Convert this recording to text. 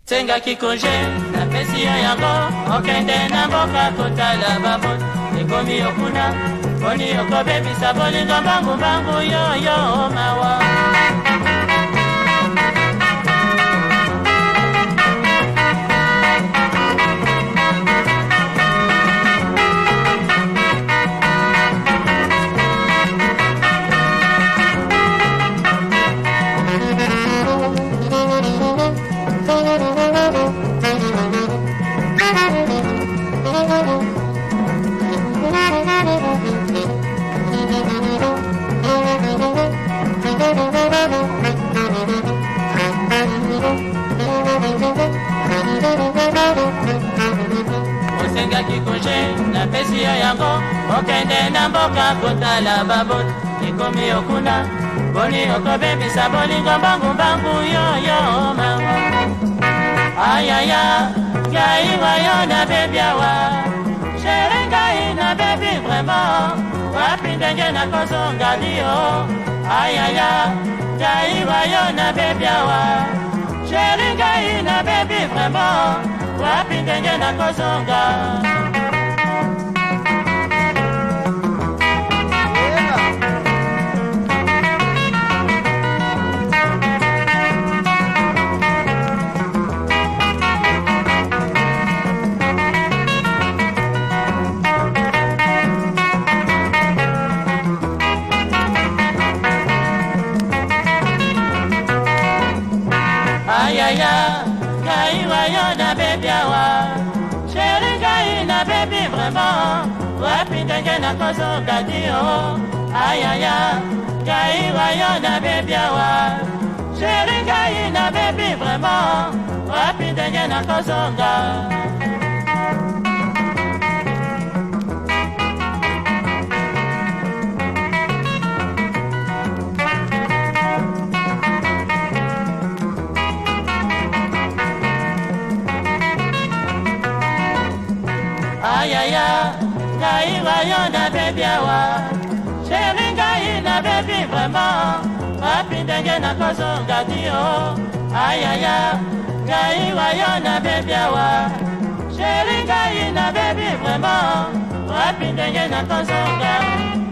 Senga kikonje na pesi ya yango okende na mboka kotala babot ekomi okuna oni okobebisa bolingo mbangu yo yo mawa Osenga kikonje na pesi ya yango okende na mboka kotala babot ikomi okuna boni okobebisa bolingo mbangu yo yo mawa ayaya gai wayo na bebiawa chéri gai na bebi vraiment wapi ndenge na kozonga dio ayaya gai wayo na bebiawa chéri gai na bebi vraiment wapi ndenge na kozonga ayaya gai wayo na bebiawa chéri gai na bebi vraiment wapi ndenge na kozonga dio ayaya gai wayo na bebiawa chéri gai na bebi vraiment wapi ndenge na kozonga ayaya gai wayo na bebiawa chéri gai na bebi vraiment wapi ndenge na kozonga dio ayaya gai wayo na bebiawa chéri gai na bebi vraiment wapi ndenge na kozonga